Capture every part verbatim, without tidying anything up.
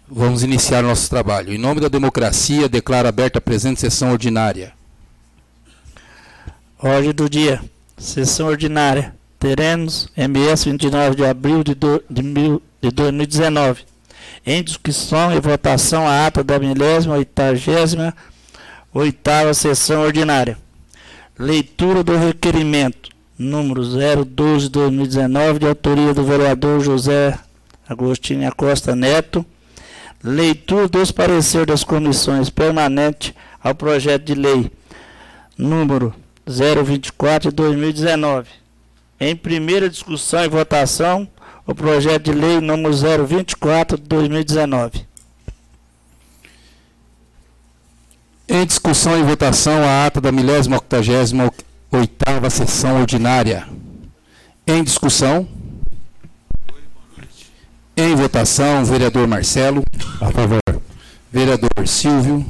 Vamos iniciar nosso trabalho. Em nome da democracia, declaro aberta a presente sessão ordinária. Ordem do dia. Sessão ordinária. Teremos M S vinte e nove de abril de, do, de, mil, de dois mil e dezenove. Em discussão e votação a ata da milésima oitagésima oitava sessão ordinária. Leitura do requerimento número zero doze de dois mil e dezenove, de autoria do vereador José Agostinho Acosta Neto. Leitura dos pareceres das comissões permanentes ao projeto de lei número zero vinte e quatro de dois mil e dezenove. Em primeira discussão e votação, o projeto de lei número zero vinte e quatro de dois mil e dezenove. Em discussão e votação, a ata da milésima octagésima oitava sessão ordinária. Em discussão. Em votação, vereador Marcelo. A favor. Vereador Silvio.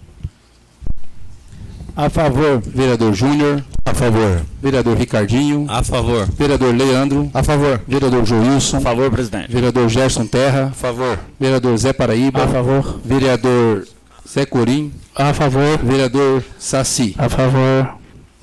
A favor. Vereador Júnior. A favor. Vereador Ricardinho. A favor. Vereador Leandro. A favor. Vereador Joilson. A favor, presidente. Vereador Gerson Terra. A favor. Vereador Zé Paraíba. A favor. Vereador Zé Corim. A favor. Vereador Saci. A favor.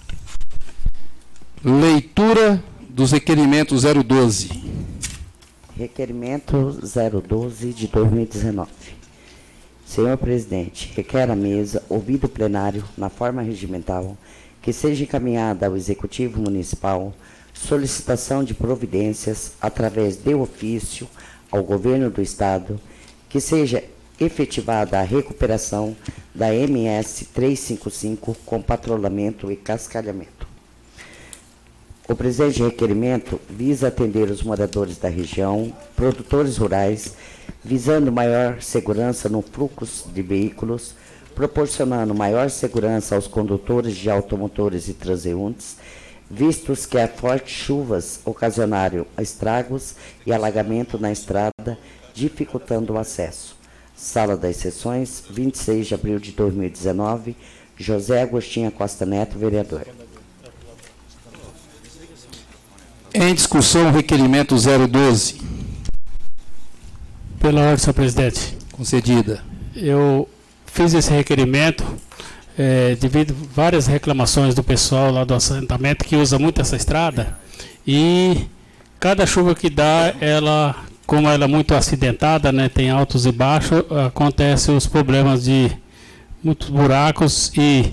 Leitura dos requerimentos zero doze. Requerimento zero doze de dois mil e dezenove. Senhor presidente, requer à mesa, ouvido o plenário, na forma regimental, que seja encaminhada ao Executivo Municipal solicitação de providências através de ofício ao Governo do Estado, que seja efetivada a recuperação da M S trezentos e cinquenta e cinco com patrulhamento e cascalhamento. O presente requerimento visa atender os moradores da região, produtores rurais, visando maior segurança no fluxo de veículos, proporcionando maior segurança aos condutores de automotores e transeuntes, vistos que as fortes chuvas ocasionaram estragos e alagamento na estrada, dificultando o acesso. Sala das Sessões, vinte e seis de abril de dois mil e dezenove, José Agostinho Acosta Neto, vereador. Em discussão, o requerimento zero doze. Pela ordem, senhor presidente. Concedida. Eu fiz esse requerimento é, devido a várias reclamações do pessoal lá do assentamento que usa muito essa estrada, e cada chuva que dá, ela, como ela é muito acidentada, né, tem altos e baixos, acontecem os problemas de muitos buracos e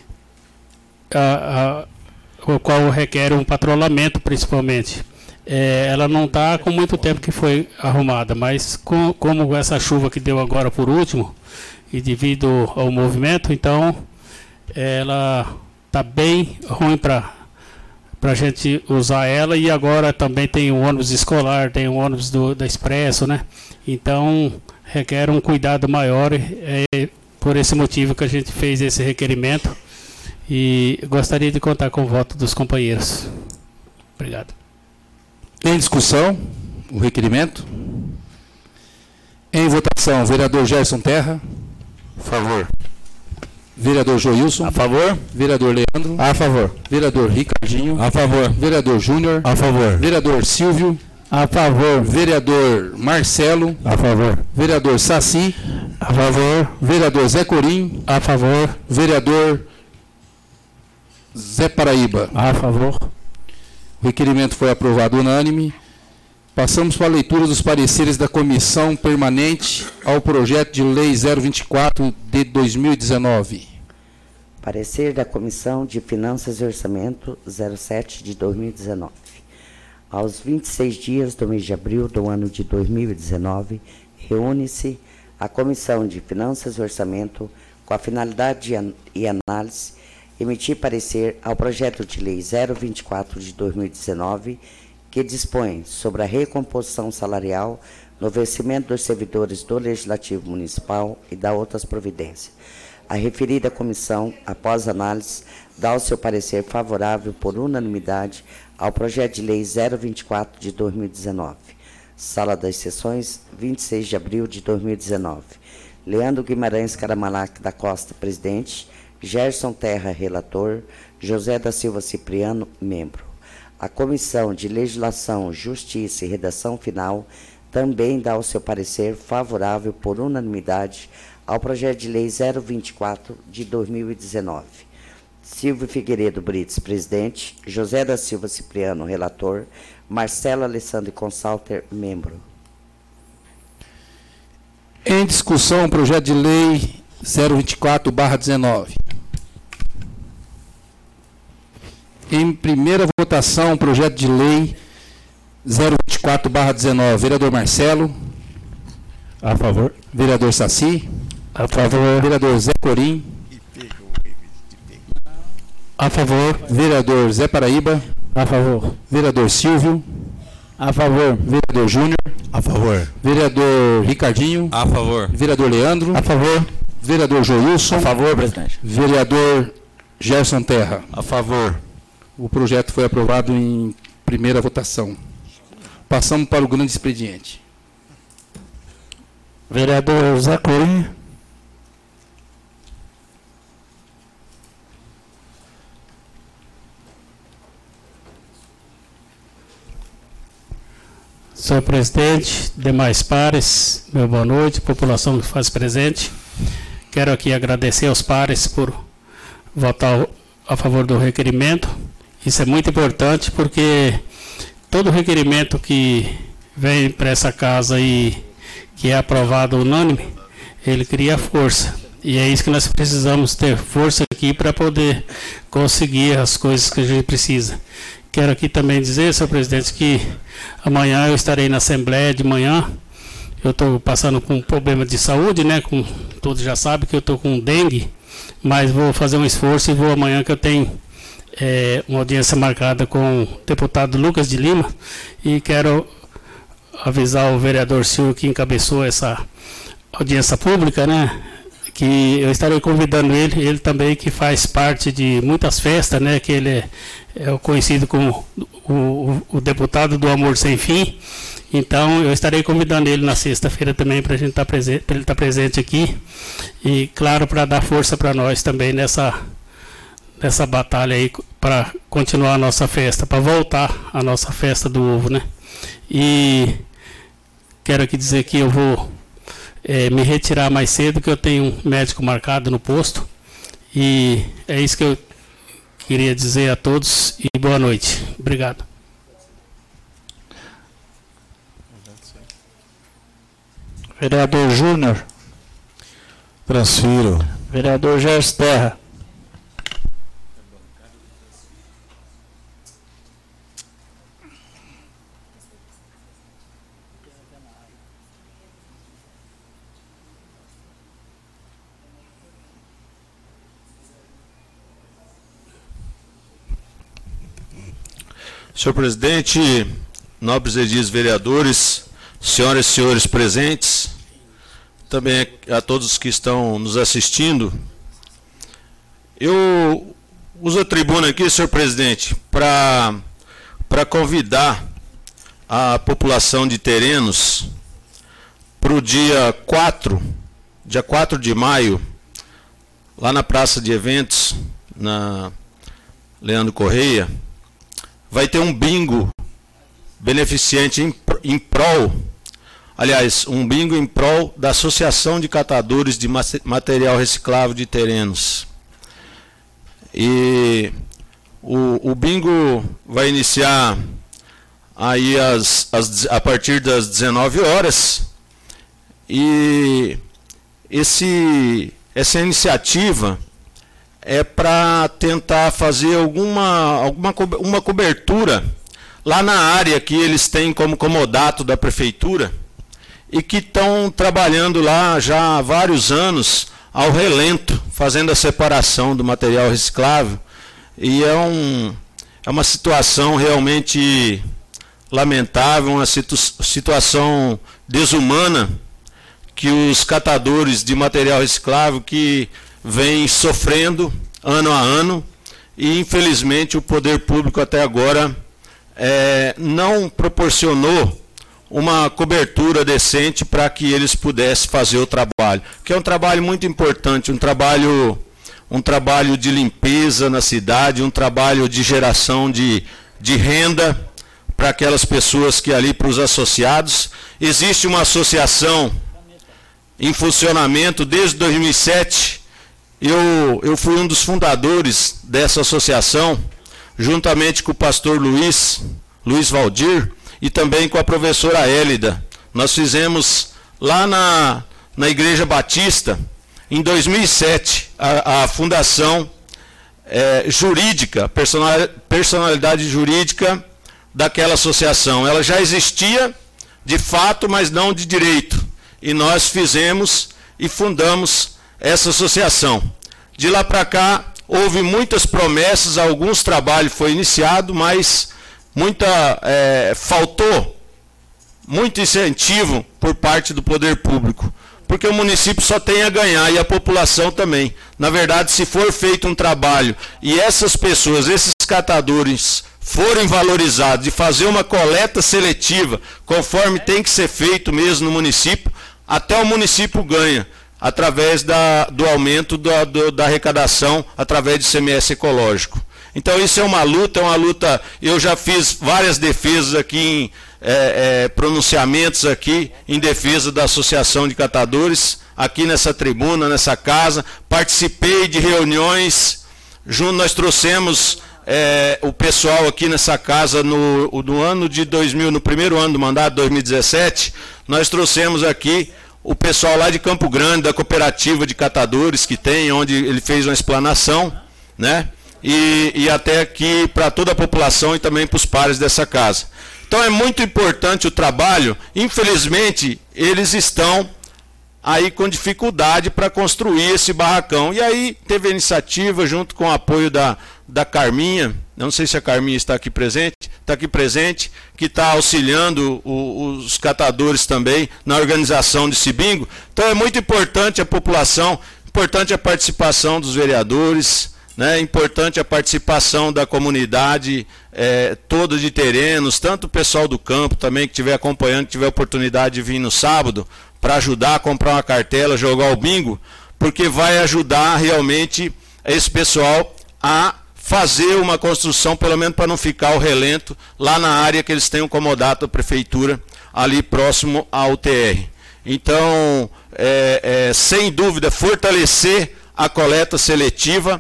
a, a o qual requer um patrulhamento, principalmente. É, ela não está com muito tempo que foi arrumada, mas com, como essa chuva que deu agora por último, e devido ao movimento, então ela está bem ruim para a gente usar ela, e agora também tem o ônibus escolar, tem o ônibus do, da Expresso, né? Então requer um cuidado maior, é por esse motivo que a gente fez esse requerimento. E gostaria de contar com o voto dos companheiros. Obrigado. Em discussão, o requerimento. Em votação, vereador Gerson Terra. A favor. Vereador Joilson. A favor. Vereador Leandro. A favor. Vereador Ricardinho. A favor. Vereador Júnior. A favor. Vereador Silvio. A favor. Vereador Marcelo. A favor. Vereador Saci. A favor. Vereador Zé Corim. A favor. Vereador Zé Paraíba. A favor. O requerimento foi aprovado unânime. Passamos para a leitura dos pareceres da Comissão Permanente ao projeto de lei zero vinte e quatro de dois mil e dezenove. Parecer da Comissão de Finanças e Orçamento zero sete de dois mil e dezenove. Aos vinte e seis dias do mês de abril do ano de dois mil e dezenove, reúne-se a Comissão de Finanças e Orçamento com a finalidade e análise emitir parecer ao projeto de lei zero vinte e quatro de dois mil e dezenove, que dispõe sobre a recomposição salarial no vencimento dos servidores do Legislativo Municipal e da outras providências. A referida comissão, após análise, dá o seu parecer favorável por unanimidade ao projeto de lei zero vinte e quatro de dois mil e dezenove. Sala das Sessões, vinte e seis de abril de dois mil e dezenove. Leandro Guimarães Caramalac da Costa, presidente. Gerson Terra, relator. José da Silva Cipriano, membro. A Comissão de Legislação, Justiça e Redação Final também dá o seu parecer favorável por unanimidade ao projeto de lei zero vinte e quatro de dois mil e dezenove. Silvio Figueiredo Brites, presidente. José da Silva Cipriano, relator. Marcelo Alessandro Consalter, membro. Em discussão, o projeto de lei zero vinte e quatro barra dezenove. Em primeira votação, o projeto de lei zero vinte e quatro barra dezenove. Vereador Marcelo. A favor. Vereador Saci. A favor. Vereador Zé Corim. A favor. Vereador Zé Paraíba. A favor. Vereador Silvio. A favor. Vereador Júnior. A favor. Vereador Ricardinho. A favor. Vereador Leandro. A favor. Vereador Joilson. A favor, presidente. Vereador Gerson Terra. A favor. O projeto foi aprovado em primeira votação. Passamos para o grande expediente. Vereador Zé Corim. Senhor presidente, demais pares, meu boa noite, população que faz presente. Quero aqui agradecer aos pares por votar a favor do requerimento. Isso é muito importante porque todo requerimento que vem para essa casa e que é aprovado unânime, ele cria força. E é isso que nós precisamos ter força aqui para poder conseguir as coisas que a gente precisa. Quero aqui também dizer, senhor presidente, que amanhã eu estarei na Assembleia de manhã. Eu estou passando com um problema de saúde, né? Com, todos já sabem que eu estou com dengue, mas vou fazer um esforço e vou amanhã que eu tenho é, uma audiência marcada com o deputado Lucas de Lima e quero avisar o vereador Silvio que encabeçou essa audiência pública, né? Que eu estarei convidando ele, ele também que faz parte de muitas festas, né? Que ele é, é conhecido como o, o, o deputado do amor sem fim. Então eu estarei convidando ele na sexta-feira também para a gente estar presente, para ele estar presente aqui e claro para dar força para nós também nessa nessa batalha aí para continuar a nossa festa, para voltar a nossa festa do ovo, né? E quero aqui dizer que eu vou É, me retirar mais cedo, que eu tenho um médico marcado no posto. E é isso que eu queria dizer a todos e boa noite. Obrigado. Vereador Júnior. Transfiro. Vereador Gerson Terra. Senhor presidente, nobres edis vereadores, senhoras e senhores presentes, também a todos que estão nos assistindo, eu uso a tribuna aqui, senhor presidente, para para convidar a população de Terenos para o dia quatro, dia quatro de maio, lá na Praça de Eventos, na Leandro Correia, vai ter um bingo beneficente em, em prol, aliás, um bingo em prol da Associação de Catadores de Material Reciclável de Terenos. E o, o bingo vai iniciar aí as, as, a partir das dezenove horas e esse, essa iniciativa é para tentar fazer alguma, alguma uma cobertura lá na área que eles têm como comodato da prefeitura e que estão trabalhando lá já há vários anos ao relento, fazendo a separação do material reciclável. E é, um, é uma situação realmente lamentável, uma situ, situação desumana que os catadores de material reciclável que vem sofrendo ano a ano e infelizmente o poder público até agora é, não proporcionou uma cobertura decente para que eles pudessem fazer o trabalho, que é um trabalho muito importante, um trabalho, um trabalho de limpeza na cidade, um trabalho de geração de, de renda para aquelas pessoas que ali, para os associados. Existe uma associação em funcionamento desde dois mil e sete. Eu, eu fui um dos fundadores dessa associação, juntamente com o pastor Luiz, Luiz Valdir, e também com a professora Hélida. Nós fizemos lá na, na Igreja Batista, em dois mil e sete, a, a fundação é, jurídica, personal, personalidade jurídica daquela associação. Ela já existia de fato, mas não de direito. E nós fizemos e fundamos essa associação. De lá para cá, houve muitas promessas, alguns trabalhos foi iniciado, mas muita, é, faltou muito incentivo por parte do poder público, porque o município só tem a ganhar e a população também. Na verdade, se for feito um trabalho e essas pessoas, esses catadores, forem valorizados e fazer uma coleta seletiva, conforme tem que ser feito mesmo no município, até o município ganha, através da, do aumento da, do, da arrecadação, através de I C M S ecológico. Então isso é uma luta, é uma luta, eu já fiz várias defesas aqui, em, é, é, pronunciamentos aqui, em defesa da Associação de Catadores, aqui nessa tribuna, nessa casa, participei de reuniões, junto nós trouxemos é, o pessoal aqui nessa casa no, no ano de dois mil, no primeiro ano do mandato, dois mil e dezessete, nós trouxemos aqui o pessoal lá de Campo Grande, da cooperativa de catadores que tem, onde ele fez uma explanação, né? E, e até aqui para toda a população e também para os pares dessa casa. Então é muito importante o trabalho. Infelizmente, eles estão aí com dificuldade para construir esse barracão. E aí teve a iniciativa, junto com o apoio da, da Carminha, não sei se a Carminha está aqui presente, está aqui presente, que está auxiliando o, os catadores também na organização desse bingo. Então é muito importante a população, importante a participação dos vereadores, né, importante a participação da comunidade é, toda de Terenos, tanto o pessoal do campo também que estiver acompanhando, que tiver oportunidade de vir no sábado, para ajudar a comprar uma cartela, jogar o bingo, porque vai ajudar realmente esse pessoal a fazer uma construção, pelo menos para não ficar o relento, lá na área que eles têm um comodato da prefeitura, ali próximo à U T R. Então, é, é, sem dúvida, fortalecer a coleta seletiva,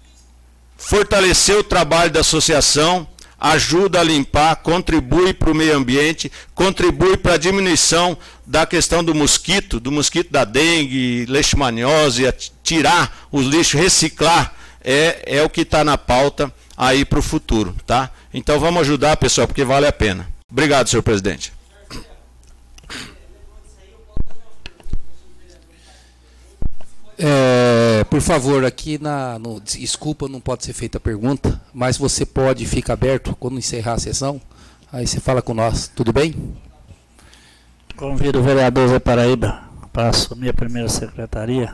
fortalecer o trabalho da associação, ajuda a limpar, contribui para o meio ambiente, contribui para a diminuição da questão do mosquito, do mosquito da dengue, leishmaniose, tirar os lixos, reciclar, é, é o que está na pauta aí para o futuro, tá? Então vamos ajudar, pessoal, porque vale a pena. Obrigado, senhor presidente. É, por favor, aqui na no, desculpa, não pode ser feita a pergunta, mas você pode, fica aberto quando encerrar a sessão, aí você fala com nós, tudo bem? Convido o vereador Zé Paraíba para assumir a primeira secretaria.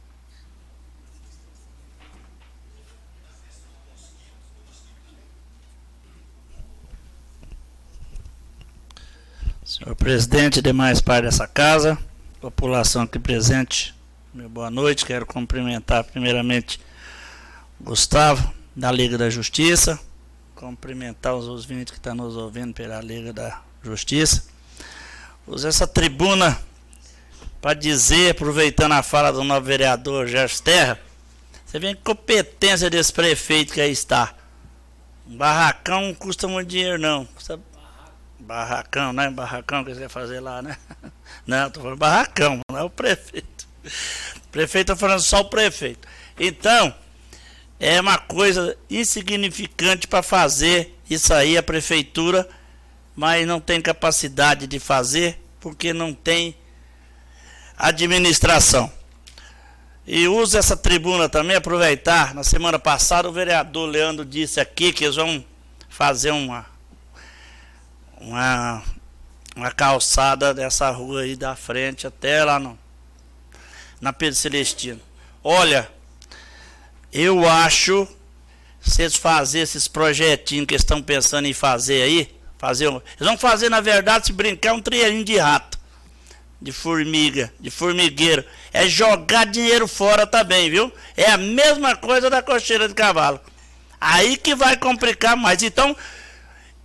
Senhor presidente e demais pares dessa casa, população aqui presente, meu boa noite. Quero cumprimentar primeiramente Gustavo, da Liga da Justiça, cumprimentar os ouvintes que estão nos ouvindo pela Liga da Justiça. Uso essa tribuna para dizer, aproveitando a fala do novo vereador Gerson Terra, você vê a competência desse prefeito que aí está. Um barracão não custa muito dinheiro, não. Custa barracão, né? Barracão que você quer fazer lá, né? Não, estou falando barracão, não é o prefeito. O prefeito está falando só o prefeito. Então, é uma coisa insignificante para fazer isso aí, a prefeitura, mas não tem capacidade de fazer, porque não tem administração. E uso essa tribuna também, aproveitar, na semana passada o vereador Leandro disse aqui que eles vão fazer uma, uma, uma calçada dessa rua aí da frente até lá no, na Pedro Celestino. Olha, eu acho, se eles fazerem esses projetinhos que eles estão pensando em fazer aí, fazer, eles vão fazer, na verdade, se brincar, um trilhinho de rato, de formiga, de formigueiro. É jogar dinheiro fora também, viu? É a mesma coisa da cocheira de cavalo. Aí que vai complicar mais. Então,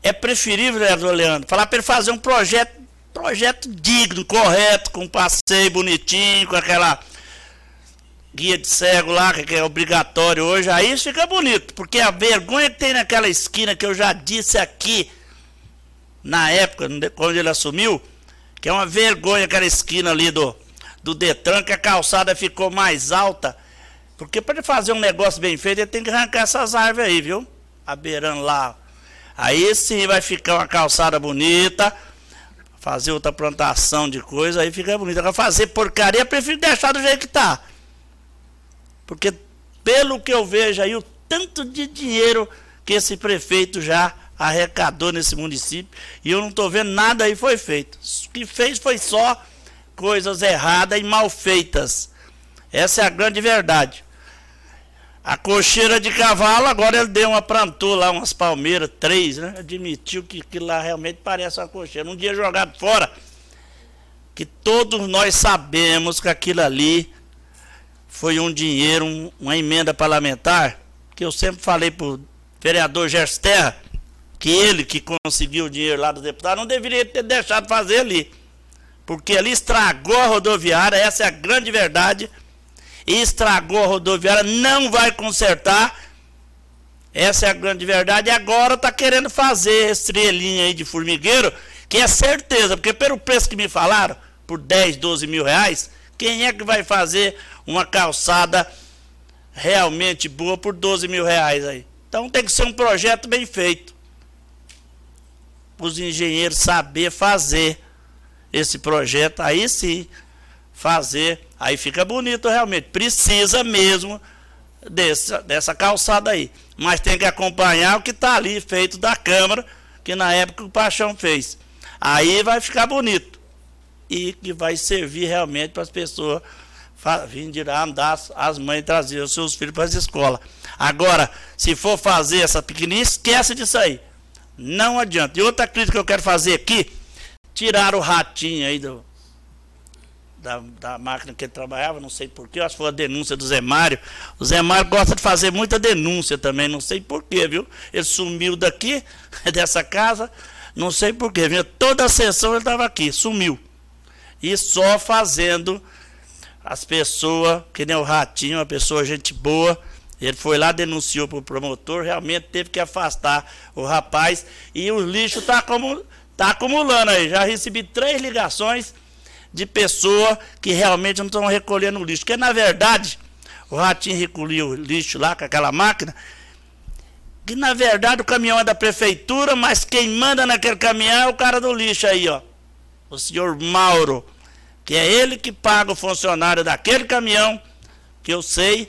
é preferível, vereador Leandro, falar para ele fazer um projeto, projeto digno, correto, com passeio bonitinho, com aquela guia de cego lá, que é obrigatório hoje, aí isso fica bonito, porque a vergonha que tem naquela esquina, que eu já disse aqui, na época, quando ele assumiu, que é uma vergonha aquela esquina ali do, do Detran, que a calçada ficou mais alta, porque para ele fazer um negócio bem feito, ele tem que arrancar essas árvores aí, viu? Abeirando lá. Aí sim vai ficar uma calçada bonita, fazer outra plantação de coisa, aí fica bonito. Agora fazer porcaria, eu prefiro deixar do jeito que tá. Porque pelo que eu vejo aí, o tanto de dinheiro que esse prefeito já arrecadou nesse município, e eu não estou vendo nada aí foi feito. O que fez foi só coisas erradas e mal feitas. Essa é a grande verdade. A cocheira de cavalo, agora ele deu uma, plantou lá umas palmeiras, três, né? Admitiu que, que lá realmente parece uma cocheira. Um dia jogado fora, que todos nós sabemos que aquilo ali foi um dinheiro, um, uma emenda parlamentar, que eu sempre falei para o vereador Gerson Terra, que ele que conseguiu o dinheiro lá do deputado, não deveria ter deixado fazer ali. Porque ali estragou a rodoviária, essa é a grande verdade. E estragou a rodoviária, não vai consertar. Essa é a grande verdade. E agora está querendo fazer estrelinha aí de formigueiro, que é certeza, porque pelo preço que me falaram, por dez, doze mil reais, quem é que vai fazer uma calçada realmente boa por doze mil reais aí? Então tem que ser um projeto bem feito. Os engenheiros saber fazer esse projeto, aí sim, fazer, aí fica bonito realmente. Precisa mesmo dessa, dessa calçada aí. Mas tem que acompanhar o que está ali feito da Câmara, que na época o Paixão fez. Aí vai ficar bonito. E que vai servir realmente para as pessoas virem andar, as mães trazer os seus filhos para as escolas. Agora, se for fazer essa pequenininha, esquece disso aí. Não adianta. E outra crítica que eu quero fazer aqui, tirar o ratinho aí do, da, da máquina que ele trabalhava, não sei porquê, acho que foi a denúncia do Zé Mário. O Zé Mário gosta de fazer muita denúncia também, não sei porquê, viu? Ele sumiu daqui, dessa casa, não sei porquê, viu? Toda a sessão ele estava aqui, sumiu. E só fazendo as pessoas, que nem o ratinho, uma pessoa gente boa, ele foi lá, denunciou para o promotor, realmente teve que afastar o rapaz, e o lixo está acumulando. Está acumulando aí, já recebi três ligações de pessoas que realmente não estão recolhendo o lixo. Porque, na verdade, o ratinho recolheu o lixo lá com aquela máquina, que, na verdade, o caminhão é da prefeitura, mas quem manda naquele caminhão é o cara do lixo aí, ó. O senhor Mauro, que é ele que paga o funcionário daquele caminhão, que eu sei,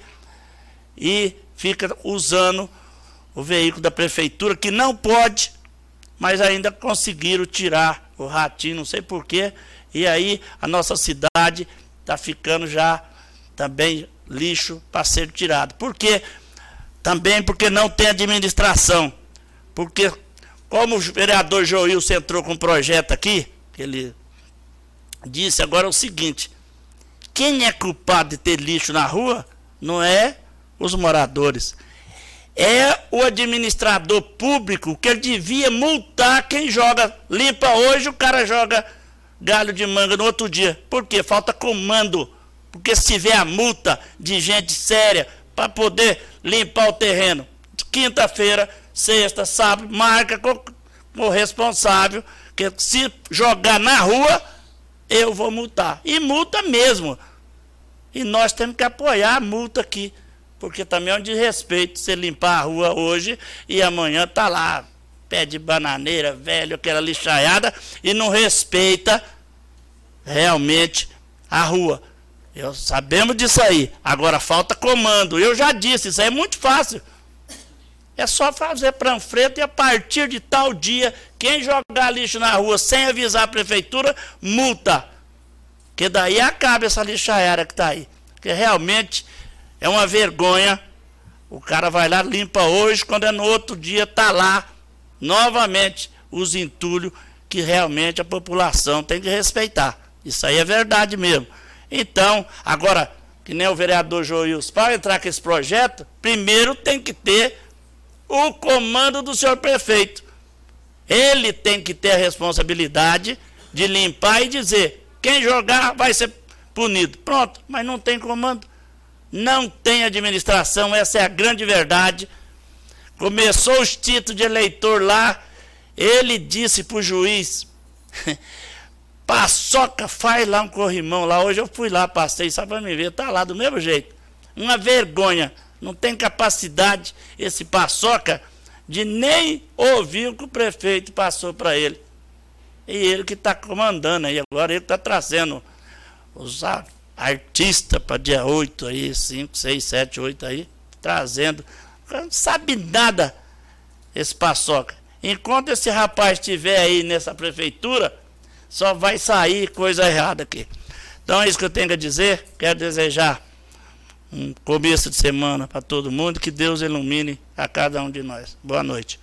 e fica usando o veículo da prefeitura, que não pode, mas ainda conseguiram tirar o ratinho, não sei porquê, e aí a nossa cidade está ficando já também lixo para ser tirado. Por quê? Também porque não tem administração. Porque, como o vereador Joilson entrou com um projeto aqui, que ele disse agora é o seguinte, quem é culpado de ter lixo na rua não é os moradores, é o administrador público, que ele devia multar quem joga, limpa hoje, o cara joga galho de manga no outro dia. Por quê? Falta comando. Porque se tiver a multa de gente séria para poder limpar o terreno, quinta-feira, sexta, sábado, marca com, com o responsável, que se jogar na rua, eu vou multar. E multa mesmo. E nós temos que apoiar a multa aqui. Porque também é um desrespeito você limpar a rua hoje e amanhã tá lá, pé de bananeira, velho, aquela lixaiada, e não respeita realmente a rua. Eu, sabemos disso aí. Agora falta comando. Eu já disse, isso aí é muito fácil. É só fazer panfleto e a partir de tal dia, quem jogar lixo na rua sem avisar a prefeitura, multa. Que daí acaba essa lixaiada que tá aí. Porque realmente é uma vergonha, o cara vai lá, limpa hoje, quando é no outro dia, está lá, novamente, os entulhos que realmente a população tem que respeitar. Isso aí é verdade mesmo. Então, agora, que nem o vereador Joilson, para entrar com esse projeto, primeiro tem que ter o comando do senhor prefeito. Ele tem que ter a responsabilidade de limpar e dizer, quem jogar vai ser punido. Pronto, mas não tem comando. Não tem administração, essa é a grande verdade. Começou os títulos de eleitor lá, ele disse para o juiz, Paçoca, faz lá um corrimão lá. Hoje eu fui lá, passei só para me ver, está lá do mesmo jeito. Uma vergonha, não tem capacidade esse Paçoca de nem ouvir o que o prefeito passou para ele. E ele que está comandando aí, agora ele está trazendo os artistas para dia oito aí, cinco, seis, sete, oito aí, trazendo. Não sabe nada esse Paçoca. Enquanto esse rapaz estiver aí nessa prefeitura, só vai sair coisa errada aqui. Então é isso que eu tenho a dizer. Quero desejar um começo de semana para todo mundo, que Deus ilumine a cada um de nós. Boa noite.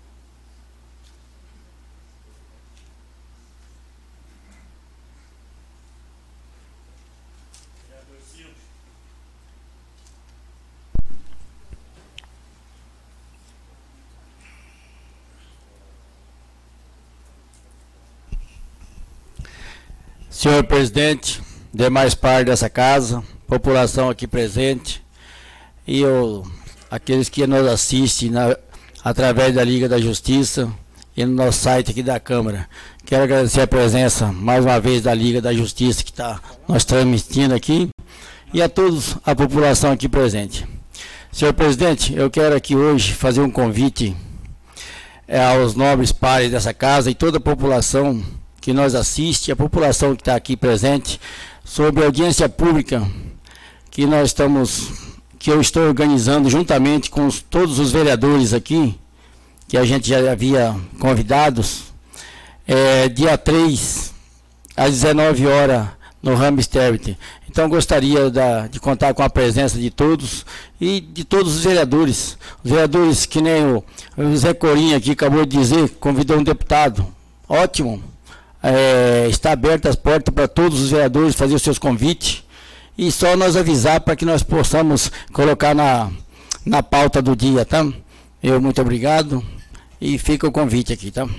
Senhor presidente, demais parte dessa casa, população aqui presente e o, aqueles que nos assistem na, através da Liga da Justiça e no nosso site aqui da Câmara. Quero agradecer a presença mais uma vez da Liga da Justiça que está nós transmitindo aqui e a todos a população aqui presente. Senhor presidente, eu quero aqui hoje fazer um convite é, aos nobres pares dessa casa e toda a população que nos assiste, a população que está aqui presente, sobre a audiência pública que nós estamos, que eu estou organizando juntamente com os, todos os vereadores aqui, que a gente já havia convidados, é, dia três, às dezenove horas, no Ramsterbit. Então gostaria da, de contar com a presença de todos e de todos os vereadores. Os vereadores que nem o, o Zé Corinha aqui acabou de dizer, convidou um deputado. Ótimo. É, está aberta as portas para todos os vereadores fazer os seus convites e só nós avisar para que nós possamos colocar na, na pauta do dia, tá? Eu muito obrigado e fica o convite aqui, tá?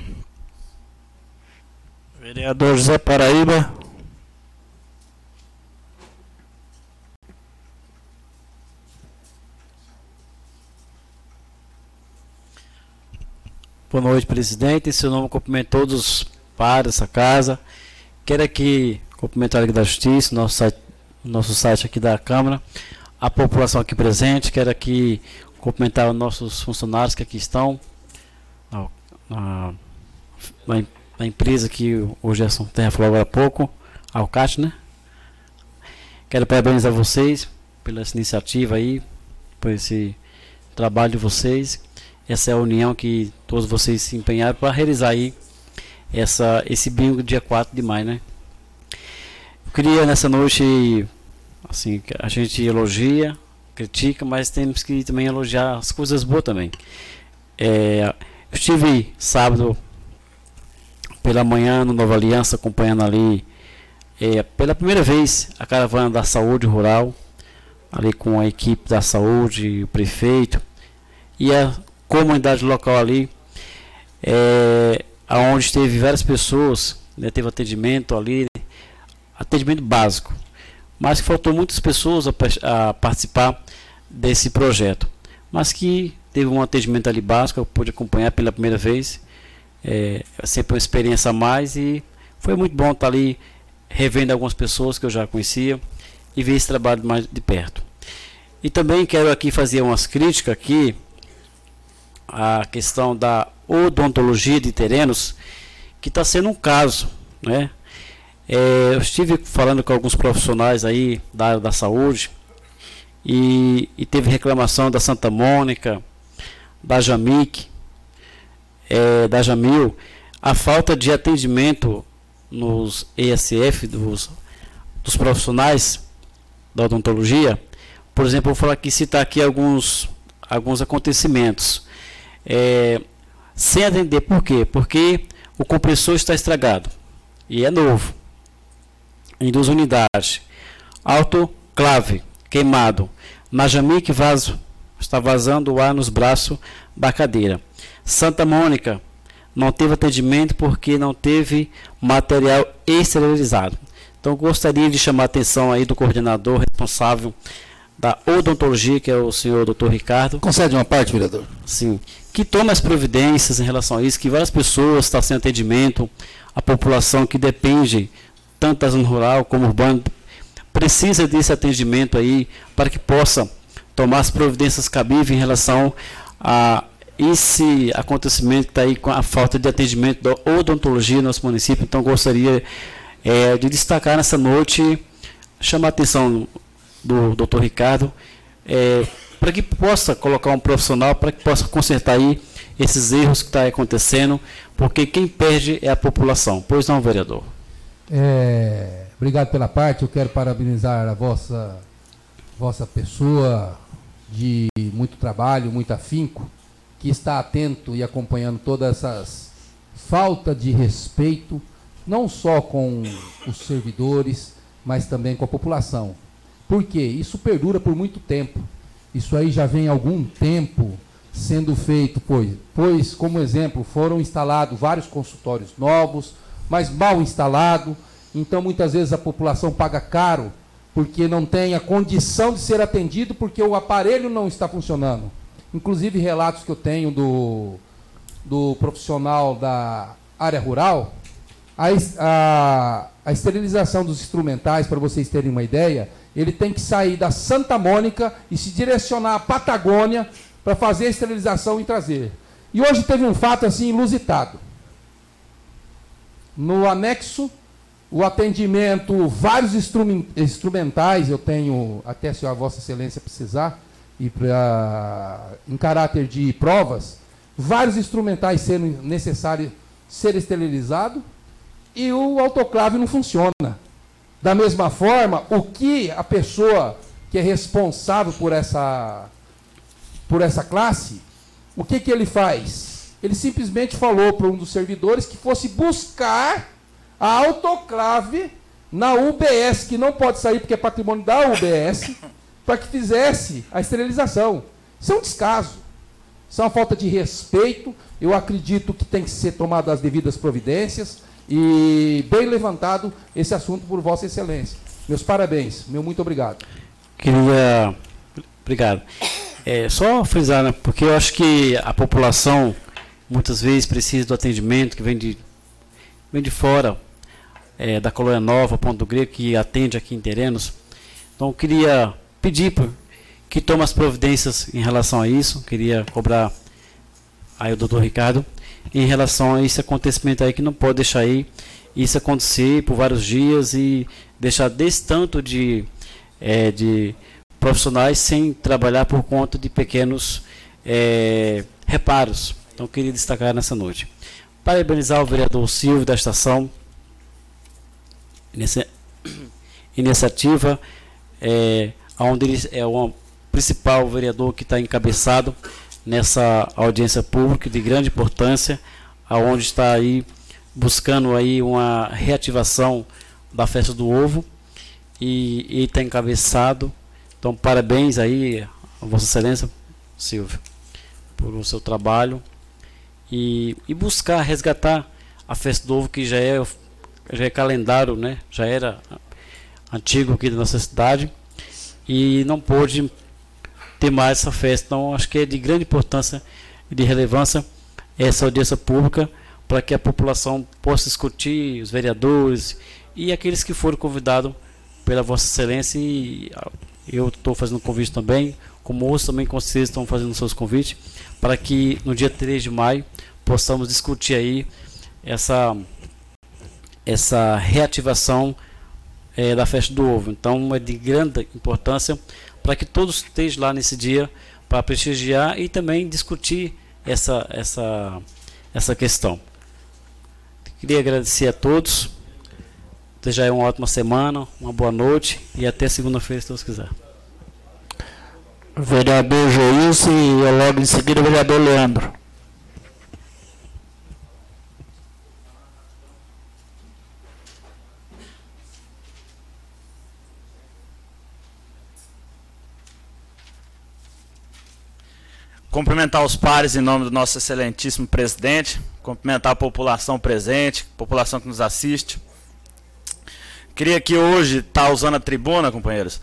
Vereador José Paraíba. Boa noite, presidente. Em seu nome, cumprimento todos os para essa casa. Quero aqui cumprimentar a Liga da Justiça, nosso site, nosso site aqui da Câmara, a população aqui presente. Quero aqui cumprimentar os nossos funcionários que aqui estão, a, a, a empresa que o Gerson Terra falou agora há pouco, a Alcat, né? Quero parabenizar vocês pela essa iniciativa aí, por esse trabalho de vocês. Essa é a união que todos vocês se empenharam para realizar aí Essa, esse bingo dia quatro de maio, né? Eu queria nessa noite, assim, a gente elogia, critica, mas temos que também elogiar as coisas boas também. É, eu estive sábado pela manhã no Nova Aliança, acompanhando ali, é, pela primeira vez, a caravana da saúde rural, ali com a equipe da saúde, o prefeito e a comunidade local ali, é, onde teve várias pessoas, né, teve atendimento ali, atendimento básico, mas que faltou muitas pessoas a, a participar desse projeto, mas que teve um atendimento ali básico, eu pude acompanhar pela primeira vez, é, sempre uma experiência a mais e foi muito bom estar ali revendo algumas pessoas que eu já conhecia e ver esse trabalho mais de perto. E também quero aqui fazer umas críticas aqui à questão da odontologia de terrenos, que está sendo um caso, né? É, eu estive falando com alguns profissionais aí da área da saúde e, e teve reclamação da Santa Mônica, da Jamic, é, da Jamil, a falta de atendimento nos E S F dos, dos profissionais da odontologia. Por exemplo, eu vou falar aqui, citar aqui alguns, alguns acontecimentos. É, sem atender, por quê? Porque o compressor está estragado e é novo, em duas unidades. Autoclave queimado. Na Jamic, vaso, está vazando o ar nos braços da cadeira. Santa Mônica, não teve atendimento porque não teve material esterilizado. Então, gostaria de chamar a atenção aí do coordenador responsável da odontologia, que é o senhor doutor Ricardo. Concede uma parte, vereador? Sim. Que tome as providências em relação a isso, que várias pessoas estão sem atendimento, a população que depende, tanto da zona rural como urbana, precisa desse atendimento aí, para que possa tomar as providências cabíveis em relação a esse acontecimento que está aí com a falta de atendimento da odontologia no nosso município. Então, gostaria é, de destacar nessa noite, chamar a atenção do doutor Ricardo, é, para que possa colocar um profissional, para que possa consertar aí esses erros que estão acontecendo, porque quem perde é a população. Pois não, vereador? É, obrigado pela parte. Eu quero parabenizar a vossa, vossa pessoa de muito trabalho, muito afinco, que está atento e acompanhando todas essas falta de respeito, não só com os servidores, mas também com a população. Por quê? Isso perdura por muito tempo. Isso aí já vem há algum tempo sendo feito, pois, pois como exemplo, foram instalados vários consultórios novos, mas mal instalados. Então, muitas vezes a população paga caro porque não tem a condição de ser atendido, porque o aparelho não está funcionando. Inclusive, relatos que eu tenho do, do profissional da área rural, a, a, a esterilização dos instrumentais, para vocês terem uma ideia, ele tem que sair da Santa Mônica e se direcionar à Patagônia para fazer a esterilização e trazer. E hoje teve um fato assim inusitado. No anexo, o atendimento, vários instrumentais, eu tenho, até se a Vossa Excelência precisar, e pra, em caráter de provas, vários instrumentais sendo necessários ser esterilizados e o autoclave não funciona. Da mesma forma, o que a pessoa que é responsável por essa, por essa classe, o que, que ele faz? Ele simplesmente falou para um dos servidores que fosse buscar a autoclave na U B S, que não pode sair porque é patrimônio da U B S, para que fizesse a esterilização. Isso é um descaso. Isso é uma falta de respeito. Eu acredito que tem que ser tomado as devidas providências e bem levantado esse assunto por Vossa Excelência. Meus parabéns. Meu muito obrigado. Queria... Obrigado. É, só frisar, né, porque eu acho que a população muitas vezes precisa do atendimento que vem de, vem de fora, é, da Colônia Nova, Ponto do Grego, que atende aqui em Terenos. Então, eu queria pedir que tome as providências em relação a isso. Queria cobrar aí o doutor Ricardo em relação a esse acontecimento aí, que não pode deixar aí isso acontecer por vários dias e deixar desse tanto de, é, de profissionais sem trabalhar por conta de pequenos é, reparos. Então, eu queria destacar nessa noite. Parabenizar o vereador Silvio da estação, nessa iniciativa, é, onde ele é o principal vereador que está encabeçado nessa audiência pública de grande importância, aonde está aí buscando aí uma reativação da festa do ovo, e ele está encabeçado. Então, parabéns aí a Vossa Excelência, Silvio, por o seu trabalho e, e buscar resgatar a festa do ovo, que já é, já é calendário, né? Já era antigo aqui da nossa cidade e não pôde ter mais essa festa. Então, acho que é de grande importância e de relevância essa audiência pública, para que a população possa discutir, os vereadores e aqueles que foram convidados pela Vossa Excelência. E eu estou fazendo convite também, como outros também com vocês estão fazendo seus convites, para que no dia três de maio possamos discutir aí essa, essa reativação é, da festa do ovo. Então, é de grande importância para que todos estejam lá nesse dia para prestigiar e também discutir essa, essa, essa questão. Queria agradecer a todos, desejar uma ótima semana, uma boa noite e até segunda-feira, se Deus quiser. Vereador Joilson e logo em seguida o vereador Leandro. Cumprimentar os pares em nome do nosso excelentíssimo presidente, cumprimentar a população presente, população que nos assiste. Queria aqui hoje estar usando a tribuna, companheiros,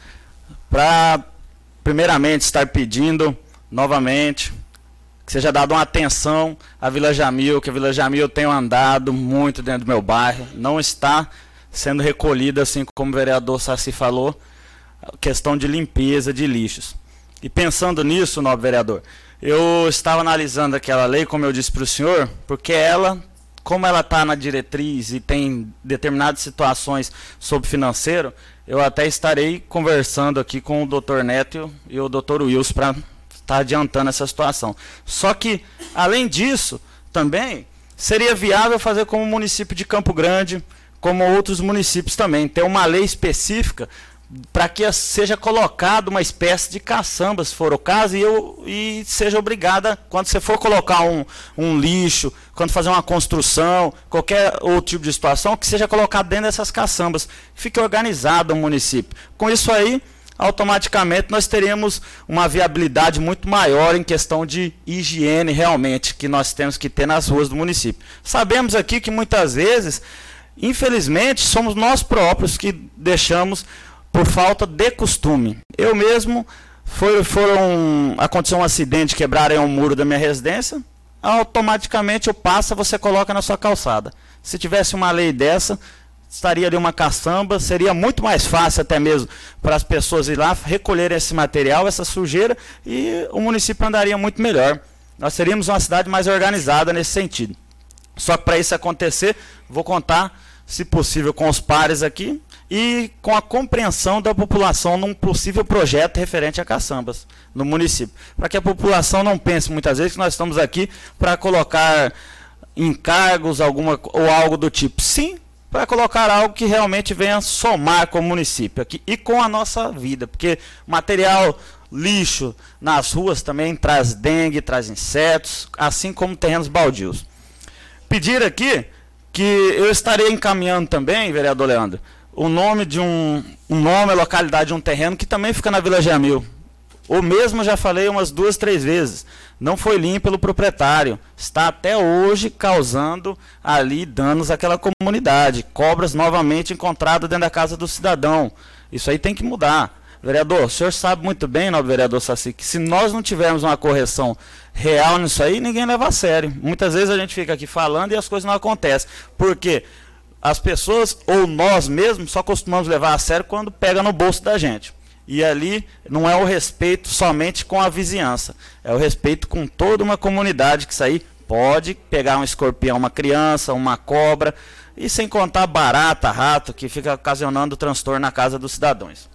para primeiramente estar pedindo novamente que seja dada uma atenção à Vila Jamil, que a Vila Jamil eu tenho andado muito dentro do meu bairro, não está sendo recolhida, assim como o vereador Saci falou, questão de limpeza de lixos. E pensando nisso, nobre vereador, eu estava analisando aquela lei, como eu disse para o senhor, porque ela, como ela está na diretriz e tem determinadas situações sobre financeiro, eu até estarei conversando aqui com o doutor Neto e o doutor Wilson para estar adiantando essa situação. Só que, além disso, também seria viável fazer como o município de Campo Grande, como outros municípios também, ter uma lei específica para que seja colocado uma espécie de caçamba, se for o caso, e, eu, e seja obrigada, quando você for colocar um, um lixo, quando fazer uma construção, qualquer outro tipo de situação, que seja colocado dentro dessas caçambas, fique organizado o município. Com isso aí, automaticamente nós teríamos uma viabilidade muito maior em questão de higiene realmente, que nós temos que ter nas ruas do município. Sabemos aqui que muitas vezes, infelizmente, somos nós próprios que deixamos por falta de costume. Eu mesmo, foi, foram, aconteceu um acidente, quebraram um muro da minha residência, automaticamente eu passo, você coloca na sua calçada. Se tivesse uma lei dessa, estaria ali uma caçamba, seria muito mais fácil até mesmo para as pessoas ir lá, recolherem esse material, essa sujeira, e o município andaria muito melhor. Nós seríamos uma cidade mais organizada nesse sentido. Só que para isso acontecer, vou contar, se possível, com os pares aqui, e com a compreensão da população num possível projeto referente a caçambas no município. Para que a população não pense muitas vezes que nós estamos aqui para colocar encargos alguma, ou algo do tipo. Sim, para colocar algo que realmente venha somar com o município aqui e com a nossa vida. Porque material lixo nas ruas também traz dengue, traz insetos, assim como terrenos baldios. Pedir aqui que eu estarei encaminhando também, vereador Leandro, o nome de um, um nome, a localidade de um terreno que também fica na Vila Jamil. O mesmo já falei umas duas, três vezes. Não foi limpo pelo proprietário. Está até hoje causando ali danos àquela comunidade. Cobras novamente encontradas dentro da casa do cidadão. Isso aí tem que mudar. Vereador, o senhor sabe muito bem, nobre vereador Saci, que se nós não tivermos uma correção real nisso aí, ninguém leva a sério. Muitas vezes a gente fica aqui falando e as coisas não acontecem. Por quê? As pessoas, ou nós mesmos, só costumamos levar a sério quando pega no bolso da gente. E ali não é o respeito somente com a vizinhança, é o respeito com toda uma comunidade, que isso aí pode pegar um escorpião, uma criança, uma cobra, e sem contar barata, rato, que fica ocasionando transtorno na casa dos cidadãos.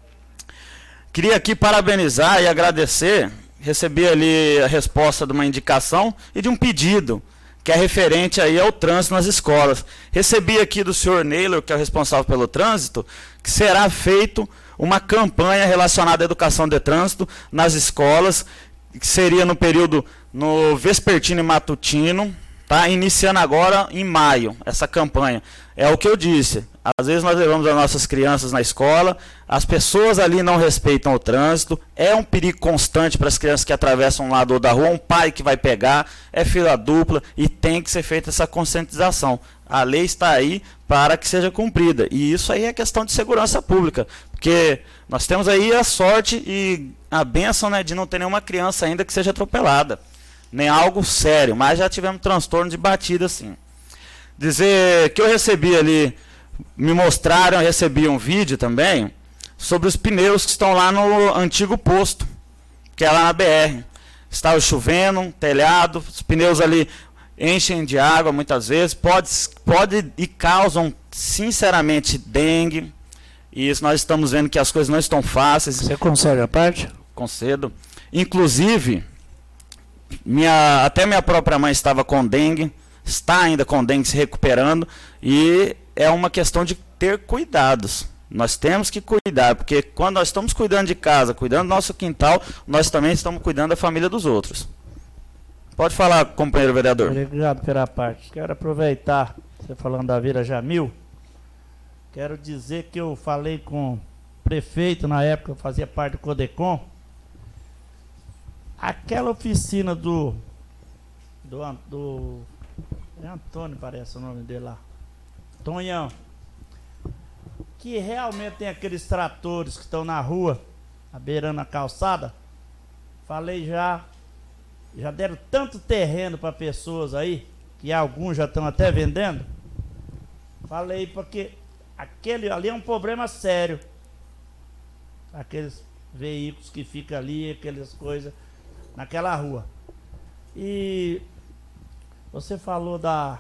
Queria aqui parabenizar e agradecer, recebi ali a resposta de uma indicação e de um pedido, que é referente aí ao trânsito nas escolas. Recebi aqui do senhor Neylor, que é o responsável pelo trânsito, que será feito uma campanha relacionada à educação de trânsito nas escolas, que seria no período no vespertino e matutino, tá? Iniciando agora em maio, essa campanha. É o que eu disse, às vezes nós levamos as nossas crianças na escola, as pessoas ali não respeitam o trânsito, é um perigo constante para as crianças que atravessam um lado ou da rua, um pai que vai pegar, é fila dupla e tem que ser feita essa conscientização. A lei está aí para que seja cumprida, e isso aí é questão de segurança pública, porque nós temos aí a sorte e a bênção, né, de não ter nenhuma criança ainda que seja atropelada, nem algo sério, mas já tivemos transtorno de batida assim. Dizer que eu recebi ali, me mostraram, eu recebi um vídeo também, sobre os pneus que estão lá no antigo posto, que é lá na B R. Estava chovendo, telhado, os pneus ali enchem de água muitas vezes, pode, pode e causam, sinceramente, dengue. E isso nós estamos vendo que as coisas não estão fáceis. Você concede a parte? Concedo. Inclusive, minha, até minha própria mãe estava com dengue, está ainda com dengue se recuperando, e é uma questão de ter cuidados. Nós temos que cuidar, porque quando nós estamos cuidando de casa, cuidando do nosso quintal, nós também estamos cuidando da família dos outros. Pode falar, companheiro vereador. Obrigado pela parte. Quero aproveitar, você falando da Vila Jamil, quero dizer que eu falei com o prefeito, na época eu fazia parte do Codecom, aquela oficina do, do, do É Antônio, parece o nome dele lá. Tonhão. Que realmente tem aqueles tratores que estão na rua, beirando a calçada. Falei já, já deram tanto terreno para pessoas aí, que alguns já estão até vendendo. Falei porque aquele ali é um problema sério. Aqueles veículos que ficam ali, aquelas coisas, naquela rua. E você falou da,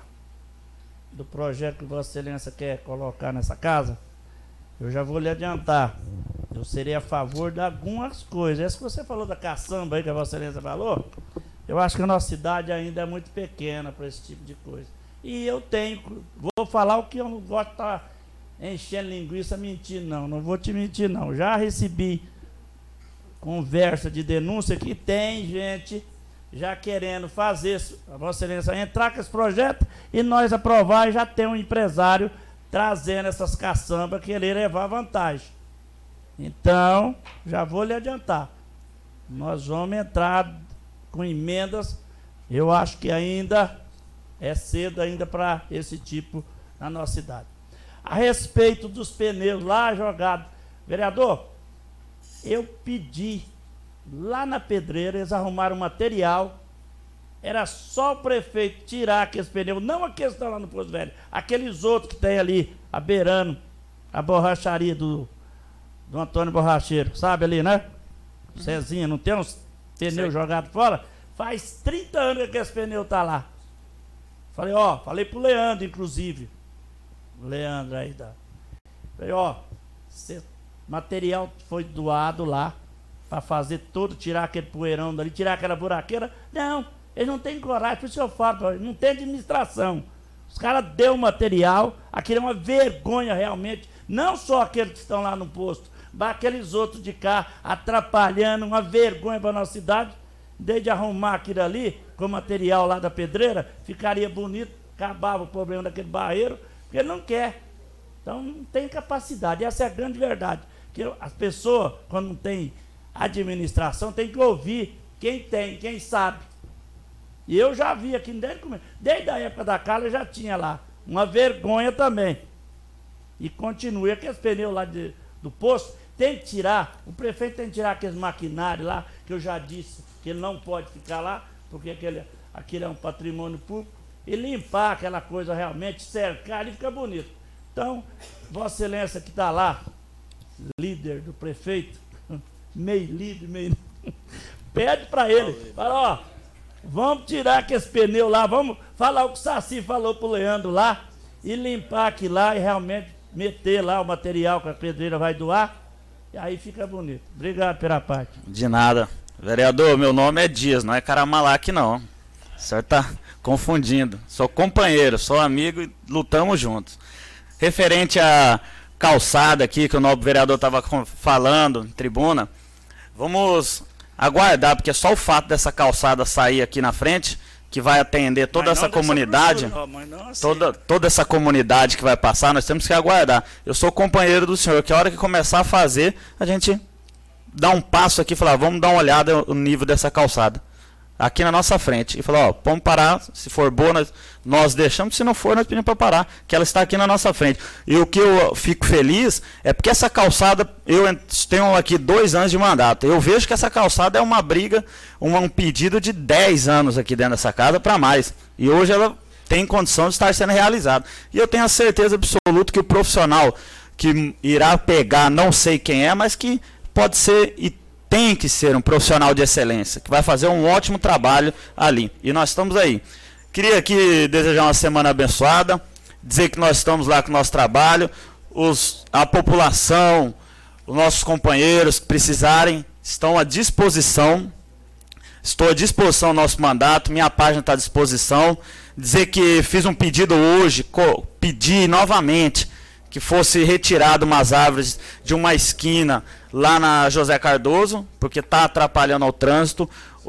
do projeto que Vossa Excelência quer colocar nessa casa. Eu já vou lhe adiantar. Eu serei a favor de algumas coisas. Essa que você falou da caçamba aí, que a Vossa Excelência falou, eu acho que a nossa cidade ainda é muito pequena para esse tipo de coisa. E eu tenho, vou falar o que eu não gosto de estar enchendo linguiça, mentindo não. Não vou te mentir não. Já recebi conversa de denúncia que tem gente já querendo fazer, a Vossa Excelência entrar com esse projeto e nós aprovar, e já tem um empresário trazendo essas caçambas, querer levar vantagem. Então, já vou lhe adiantar. Nós vamos entrar com emendas. Eu acho que ainda é cedo ainda para esse tipo na nossa cidade. A respeito dos pneus lá jogados, vereador, eu pedi lá na pedreira, eles arrumaram material. Era só o prefeito tirar aqueles pneus, não aqueles que estão lá no Posto Velho, aqueles outros que tem ali, a beirando a borracharia do, do Antônio Borracheiro, sabe ali, né? Uhum. Cezinha, não tem uns pneus jogados fora? Faz trinta anos que aqueles pneus estão lá. Falei, ó, falei pro Leandro, inclusive. O Leandro aí da. Falei, ó, cê, material foi doado lá para fazer todo, tirar aquele poeirão dali, tirar aquela buraqueira. Não. Eles não têm coragem, por isso eu falo, não tem administração. Os caras deu material, aquilo é uma vergonha realmente, não só aqueles que estão lá no posto, mas aqueles outros de cá atrapalhando, uma vergonha para a nossa cidade. Desde arrumar aquilo ali, com o material lá da pedreira, ficaria bonito, acabava o problema daquele barreiro, porque ele não quer. Então não tem capacidade, essa é a grande verdade. Que as pessoas, quando não tem administração, tem que ouvir quem tem, quem sabe. E eu já vi aqui, desde, desde a época da Carla, já tinha lá. Uma vergonha também. E continua. Aqueles pneus lá de, do posto, tem que tirar, o prefeito tem que tirar aqueles maquinários lá, que eu já disse que ele não pode ficar lá, porque aquele, aquele é um patrimônio público, e limpar aquela coisa realmente, cercar e fica bonito. Então, Vossa Excelência que está lá, líder do prefeito, meio líder, meio... pede para ele, fala, ó, vamos tirar aqueles pneus lá, vamos falar o que o Saci falou pro Leandro lá, e limpar aquilo lá e realmente meter lá o material que a pedreira vai doar, e aí fica bonito. Obrigado pela parte. De nada. Vereador, meu nome é Dias, não é Caramalac não. O senhor tá confundindo. Sou companheiro, sou amigo e lutamos juntos. Referente à calçada aqui, que o nobre vereador estava falando, em tribuna, vamos aguardar, porque só o fato dessa calçada sair aqui na frente, que vai atender toda essa comunidade, assim. toda, toda essa comunidade que vai passar, nós temos que aguardar. Eu sou companheiro do senhor, que a hora que começar a fazer, a gente dá um passo aqui e falar, vamos dar uma olhada no nível dessa calçada. Aqui na nossa frente. E falar, ó, vamos parar, se for boa, nós, nós deixamos, se não for, nós pedimos para parar, que ela está aqui na nossa frente. E o que eu fico feliz é porque essa calçada, eu tenho aqui dois anos de mandato, eu vejo que essa calçada é uma briga, um, um pedido de dez anos aqui dentro dessa casa para mais. E hoje ela tem condição de estar sendo realizada. E eu tenho a certeza absoluta que o profissional que irá pegar, não sei quem é, mas que pode ser e tem que ser um profissional de excelência, que vai fazer um ótimo trabalho ali. E nós estamos aí. Queria aqui desejar uma semana abençoada, dizer que nós estamos lá com o nosso trabalho, os, a população, os nossos companheiros que precisarem, estão à disposição. Estou à disposição do nosso mandato, minha página está à disposição. Dizer que fiz um pedido hoje, pedi novamente que fosse retirado umas árvores de uma esquina lá na José Cardoso, porque está atrapalhando o trânsito.